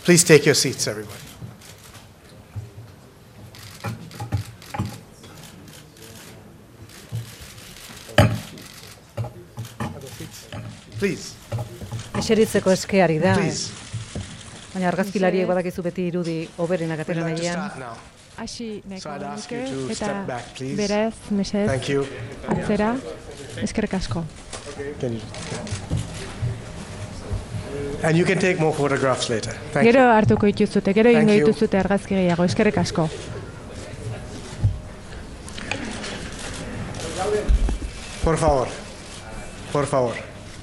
Please take your seats, everybody. Please. Eseritzeko eskeari da. Please. Baina argazkilariek badakizu beti irudi oberenak atera nahian. Hasi So I'd nahiko ask nuke you to eta step back, please. berez, mesez, Thank you. atzera, eskerrik asko. And you can take more photographs later. Thank Gero you. hartuko dituzute, gero Thank ingo you. dituzute argazki gehiago, eskerrik asko. Por favor. Por favor.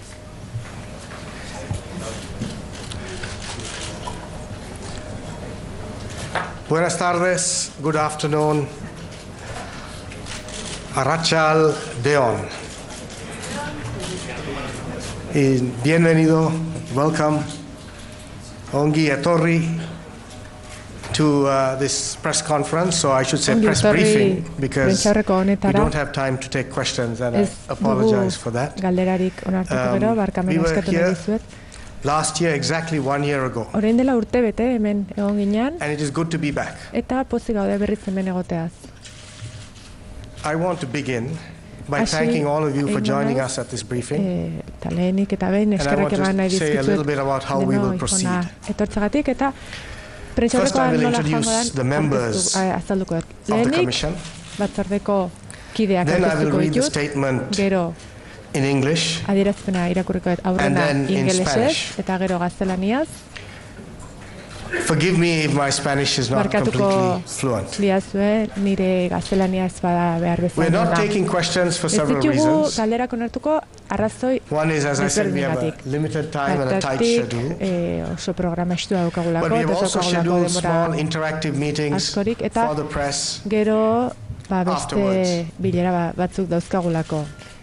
Buenas tardes, good afternoon. Arrachal Deon. Y bienvenido, welcome, Ongi Etorri, to this press conference, so I should say Ongi press etorri briefing, because prentsaurreko we honetara. don't have time to take questions, and I Ez apologize for dugu that. galderarik onartuko gero, we barkamena were eskatu here nahi dizuet. Last year, exactly 1 year ago, Orain dela urte bete hemen egon ginen, and it is good to be back. eta pozik gaude berriz hemen egoteaz. I want to begin by Hasi thanking all of you for egingo joining naiz, us at this briefing. Eta lehenik eta behin And I eskerrak want to eman nahi say a little dizkizuet bit about how we will proceed. etortzegatik eta First, I prentsaurrekoan will nola joango introduce the members azalduko dut. of the Lehenik, Commission. batzordeko kideak Then I will aurkeztuko read the ditut, statement gero in English, adierazpena irakurriko dut And aurrena then in ingelesez Spanish. eta gero gaztelaniaz. Forgive me if my Spanish is not Barkatuko completely fluent. diazue, nire gaztelania ez bada behar We're bezala. not taking questions for Ez several ditugu reasons. galderak onartuko arrazoi One is, as I said, we have a desberdinengatik. limited time and a tight Batatik, schedule. oso programa estua daukagulako, But we have eta also daukagulako scheduled small denbora interactive meetings askorik, eta for the press. gero beste afterwards. bilera batzuk dauzkagulako.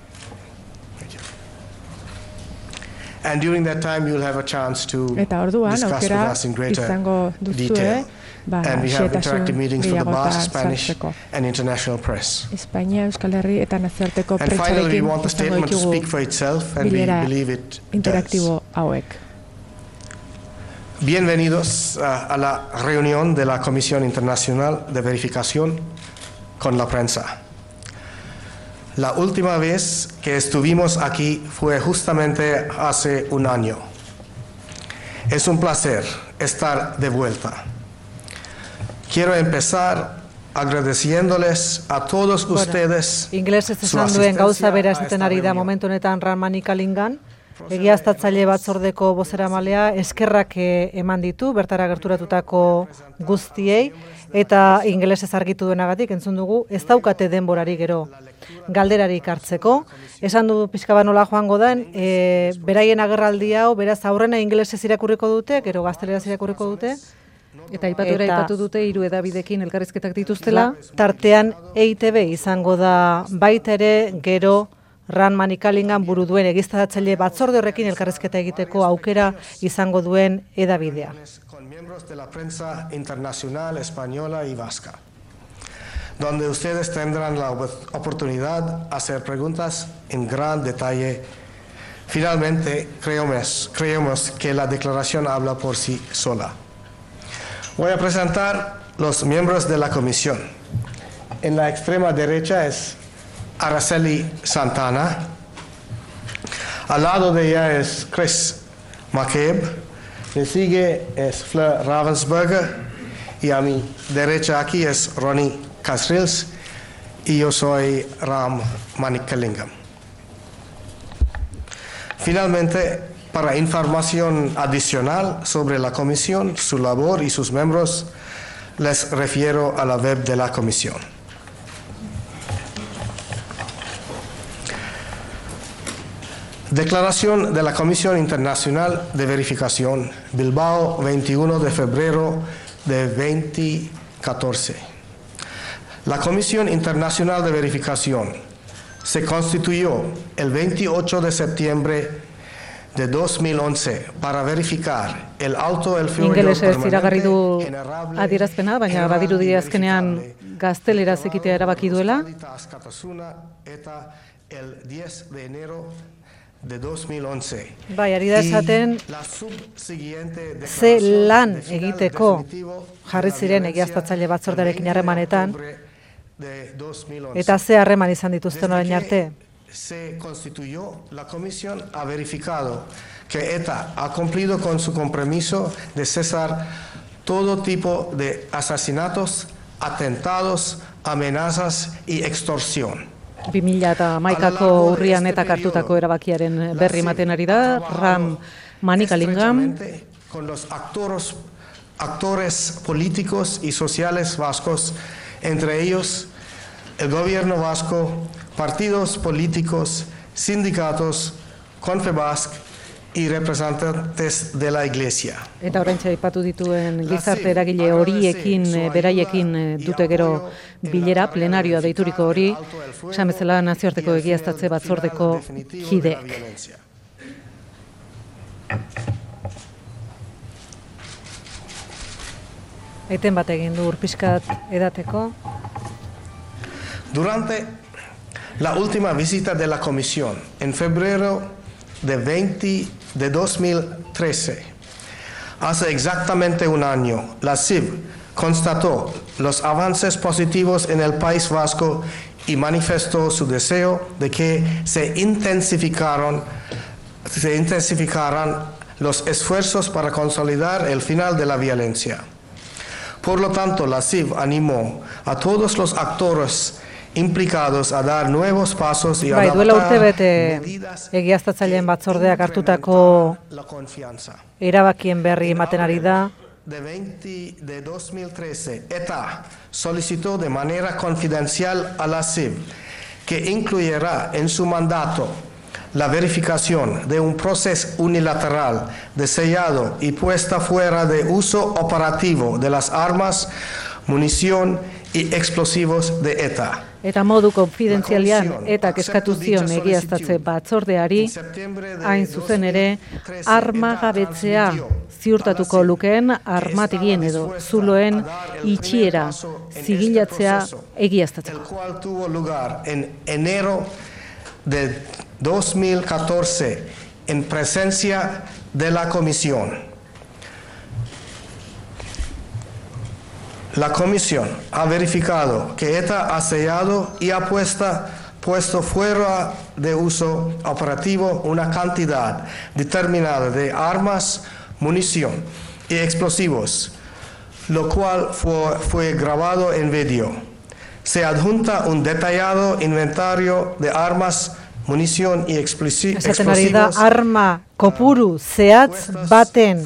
And during that time, you'll have a chance to Eta orduan, discuss with aukera us in greater izango duzue, detail. And we have xehetasun interactive meetings for the gehiago eta Basque, Spanish, sartzeko. and international press. Espainia, Euskal Herri eta nazioarteko And finally, we prentsarekin want the izango statement to ditugu speak for itself, and we bilera believe it does. interaktibo hauek. Bienvenidos a la reunión de la Comisión Internacional de Verificación con la Prensa. La última vez que estuvimos aquí fue justamente hace un año. Es un placer estar de vuelta. Quiero empezar agradeciéndoles a todos ustedes Ingelesez su esan duen gauza asistencia bera a esaten esta ari da reunión. momentu honetan Rahman Kalingan. Egiaztatzaile batzordeko bozeramalea eskerrak eman ditu bertara gerturatutako guztiei eta ingelesez argitu duenagatik entzun dugu ez daukate denborari gero galderarik hartzeko. Esan du pixka bat nola joango den, beraien agerraldi hau beraz aurrena ingelesez irakurriko dute, gero gazteleraz irakurriko dute. Eta aipatu dute 3 hedabideekin elkarrizketak dituztela. Tartean EITB izango da baita ere gero Rahman Kalingan buru duen egiaztatzaile batzorde horrekin elkarrizketa egiteko aukera izango duen hedabidea. Con miembros de la prensa internacional española y vasca, donde ustedes tendrán la oportunidad de hacer preguntas en gran detalle. Finalmente, creemos que la declaración habla por sí sola. Voy a presentar los miembros de la comisión. En la extrema derecha es Araceli Santana. Al lado de ella es Chris McCabe. Le sigue es Fleur Ravensburger. Y a mi derecha aquí es Ronnie Casrils. Y yo soy Ram Manikalingam. Finalmente, para información adicional sobre la comisión, su labor y sus miembros, les refiero a la web de la comisión. Declaración de la Comisión Internacional de Verificación, Bilbao, 21 de febrero de 2014. La Comisión Internacional de Verificación se constituyó el 28 de septiembre de 2011 para verificar el alto el fuego Ingelesez iragarri du adierazpena, baina badirudi azkenean gazteleraz ekitea erabaki duela. El 10 de enero de 2011. Bai, ari da esaten ze lan egiteko jarri ziren egiaztatzaile batzordearekin harremanetan eta ze harreman izan dituzten orain arte. Se constituyó, la comisión ha verificado que ETA ha cumplido con su compromiso de cesar todo tipo de asesinatos, atentados, amenazas y extorsión. 2011ko urrian eta hartutako erabakiaren berri ematen ari da, Ram Manikalingam. Con los actores políticos y sociales vascos, entre ellos el gobierno vasco, partidos políticos, sindicatos, Confebask y representantes de la Iglesia. Eta oraintxe aipatu dituen gizarte eragile horiekin, beraiekin dute gero bilera plenarioa deituriko hori, esan bezala nazioarteko egiaztatze batzordeko kideek. Eten bat egin du urpiskat edateko. Durante la última visita de la comisión, en febrero de 2013, hace exactamente un año, la CIV constató los avances positivos en el País Vasco y manifestó su deseo de que se intensificaran los esfuerzos para consolidar el final de la violencia. Por lo tanto, la CIV animó a todos los actores implicados a dar nuevos pasos y adaptar duela urtebete egiaztatzaileen batzordeak hartutako erabakien berri ematen ari da. De 2013, ETA solicitó de manera confidencial a la CIV que incluyera en su mandato la verificación de un proceso unilateral de sellado y puesta fuera de uso operativo de las armas, munición y explosivos de ETA. Eta modu konfidentzialian eta eskatu zion egiaztatze batzordeari, hain zuzen ere, armagabetzea ziurtatuko lukeen armategien edo zuloen itxiera zigilatzea egiaztatzeko. El cual tuvo lugar en enero de 2014 en presencia de la comisión. La comisión ha verificado que ETA ha sellado y ha puesto fuera de uso operativo una cantidad determinada de armas, munición y explosivos, lo cual fue grabado en vídeo. Se adjunta un detallado inventario de armas, munición y explosivos. Esaten ari da arma kopuru zehatz baten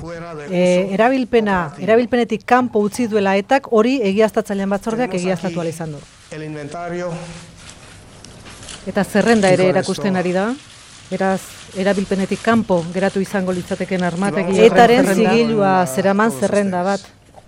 erabilpenetik kanpo utzi duela etak hori egiaztatzaileen batzordeak egiaztatu ahal izan du. El inventario. Eta zerrenda ere erakusten ari da. Beraz, erabilpenetik kanpo geratu izango litzateken armategi etaren zigilua zeraman zerrenda bat.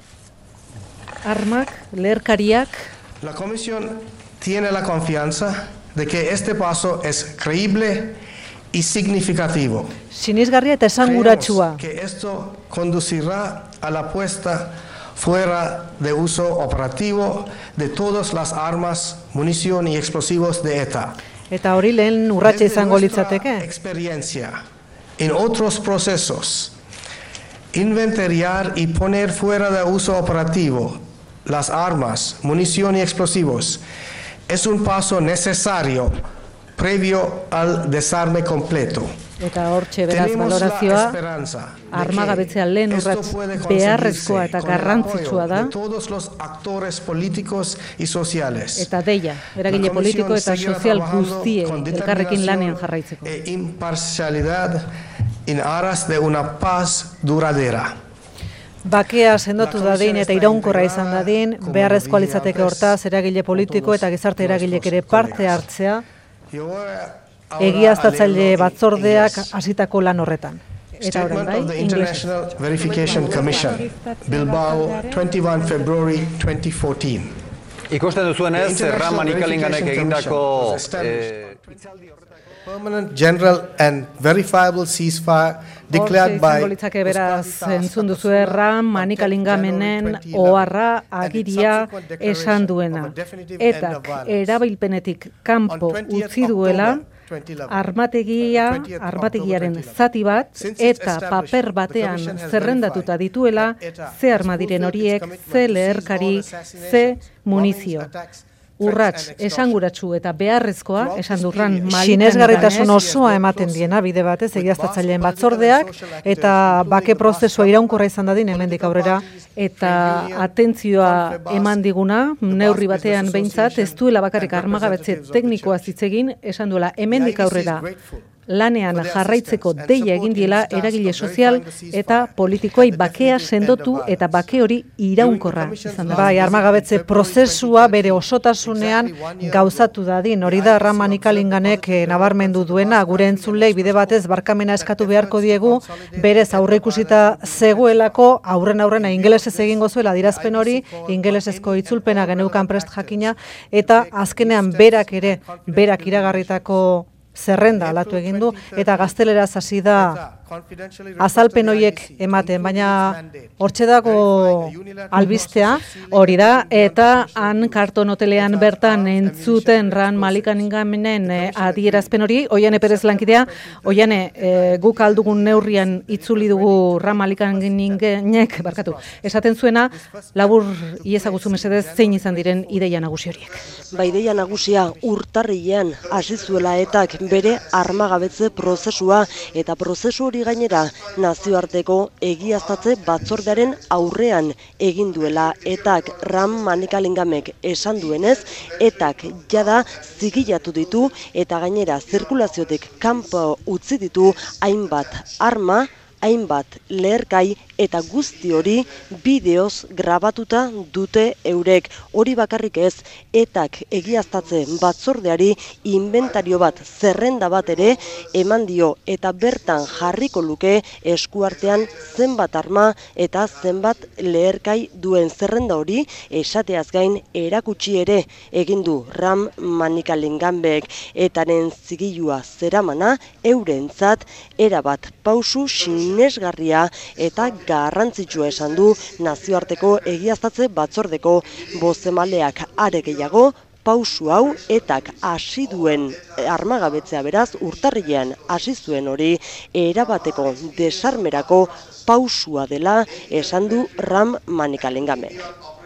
Armak, leherkariak. La comisión tiene la confianza de que este paso es creíble y significativo. Sinisgarria eta esanguratsua. Que esto conducirá a la puesta fuera de uso operativo de todas las armas, munición y explosivos de ETA. Eta hori lehen urratsa izango litzateke. Experiencia en otros procesos, inventariar y poner fuera de uso operativo las armas, munición y explosivos es un paso necesario previo al desarme completo. Eta hortxe beraz valorazioa armagabetzea lehen urrats beharrezkoa eta garrantzitsua da. Todos los actores políticos y sociales. Eta deia, eragile politiko eta sozial guztiei elkarrekin lanean jarraitzeko. Imparcialidad en aras de una paz duradera. Bakea sendotu dadin eta iraunkorra izan dadin, beharrezkoa litzateke hortaz eragile politiko eta gizarte eragilek ere parte hartzea, egiaztatzaile batzordeak hasitako lan horretan. Eta orain bai, International Verification Commission, Bilbao, 21 February 2014. Ikusten duzuenez, Ram Manikalinganek egindako Permanent general and verifiable ceasefire declared by litzake beraz entzun duzu Ram Manikalingamenen oharra agiria esan duena. Eta erabilpenetik kanpo utzi duela armategiaren zati bat eta paper batean zerrendatuta dituela ze arma diren horiek, ze leherkari, ze munizio. Urrats, esanguratsu eta beharrezkoa, esan durran sinesgarritasun osoa ematen diena bide batez egiaztatzaileen batzordeak eta bake prozesua iraunkorra izan dadin hemendik aurrera. Eta atentzioa eman diguna, neurri batean behintzat, ez duela bakarrik armagabetze teknikoa zitzegin, esan duela hemendik aurrera lanean jarraitzeko deia egin diela eragile sozial eta politikoei bakea sendotu eta bake hori iraunkorra izan da. Bai, armagabetze prozesua bere osotasunean gauzatu dadin. Hori da Ram Manikalinganek nabarmendu duena, gure entzulei bide batez barkamena eskatu beharko diegu, berez aurreikusita zegoelako aurrena ingelesez egingo zuela adierazpen hori, ingelesezko itzulpena geneukan prest jakina, eta azkenean berak iragarritako zerrenda alatu egin du eta gazteleraz hasi da azalpen horiek ematen, baina hortxe dago albistea. Hori da, eta han karton hotelean bertan entzuten Ram Manikalinganen adierazpen hori, Oiane Perez lankidea, Oiane, guk aldugun neurrian itzuli dugu Ram Manikalinganek, esaten zuena, labur iezaguzu mesedez zein izan diren ideia nagusi horiek. Ba, ideia nagusia urtarrilean hasi zuela etak bere armagabetze prozesua eta prozesu hori gainera nazioarteko egiaztatze batzordearen aurrean egin duela etak. Ram Manikalingamek esan duenez, etak jada zigilatu ditu eta gainera zirkulaziotik kanpo utzi ditu hainbat arma, hainbat leherkai eta guzti hori bideoz grabatuta dute eurek. Hori bakarrik ez, etak egiaztatze batzordeari inventario bat, zerrenda bat ere eman dio eta bertan jarriko luke eskuartean zenbat arma eta zenbat leherkai duen. Zerrenda hori esateaz gain erakutsi ere egin du Ram Manikalinganek, etaren zigilua zeramana eurentzat erabat pausu sinesgarria eta garrantzitsua esan du nazioarteko egiaztatze batzordeko bozemaleak. Are gehiago, pausu hau etak hasi duen armagabetzea, beraz urtarrilean hasi zuen hori erabateko desarmerako pausua dela esan du Ram Manikalinganek.